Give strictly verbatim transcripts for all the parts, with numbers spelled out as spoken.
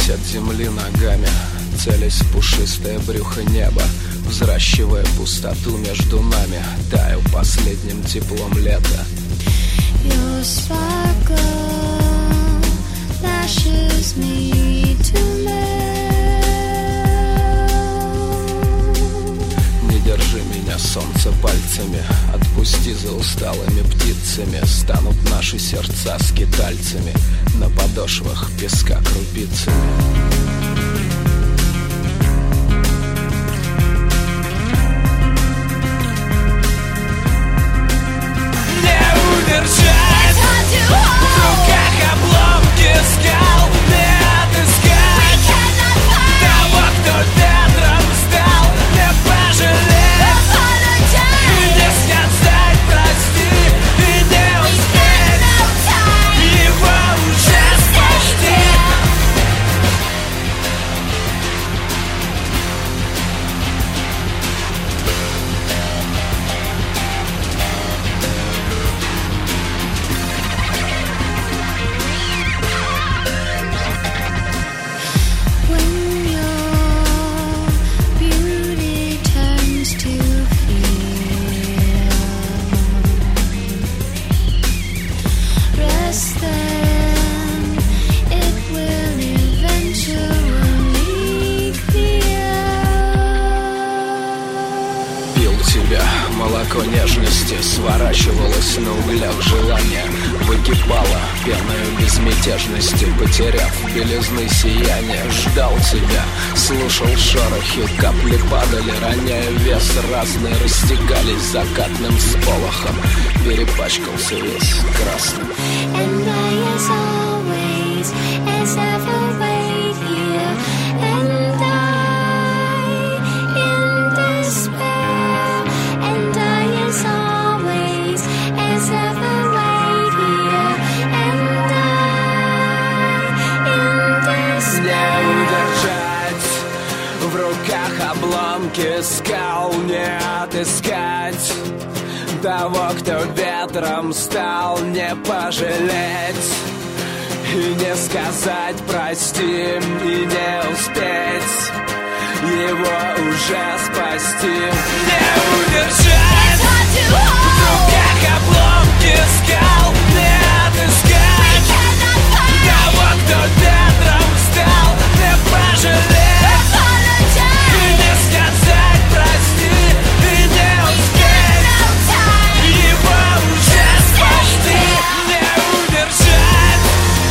Оторвавшись от земли ногами, целясь в пушистое брюхо неба, взращивая пустоту между нами, таю последним теплом лета. Your sparkle lashes me to melt. Не держи меня, солнце, пальцами, отпусти за усталыми птицами. Станут наши сердца скитальцами, на подошвах песка крупицами. В руках обломки скал, не отыскать того, кто ветром стал, не пожалеть и не сказать прости, и не успеть его уже спасти. Молоко нежности сворачивалось на углях желания, выкипало пеною безмятежности, потеряв белизны сияния. Ждал тебя, слушал шорохи, капли падали, роняя вес, разные растекались закатным сполохом, перепачкался весь красным. And I, as always, as ever, wait here, and I, in despair, and I, as always, as ever, wait here, and I, in despair. Не удержать в руках обломки скал, не отыскать того, кто ветром стал, не пожалеть и не сказать прости, и не успеть его уже спасти. Не удержать в руках обломки скал, не отыскать того, кто ветром стал, не пожалеть и не сказать прости, и не успеть его уже спасти. Не удержать.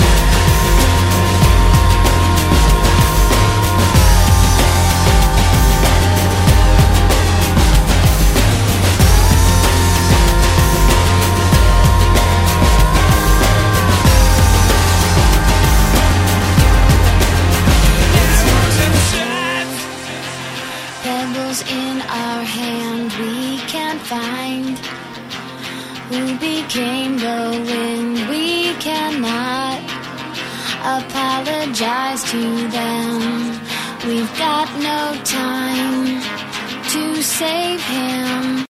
Pebbles in our hand we can't find. Who became the wind? We cannot apologize to them. We've got no time to save him.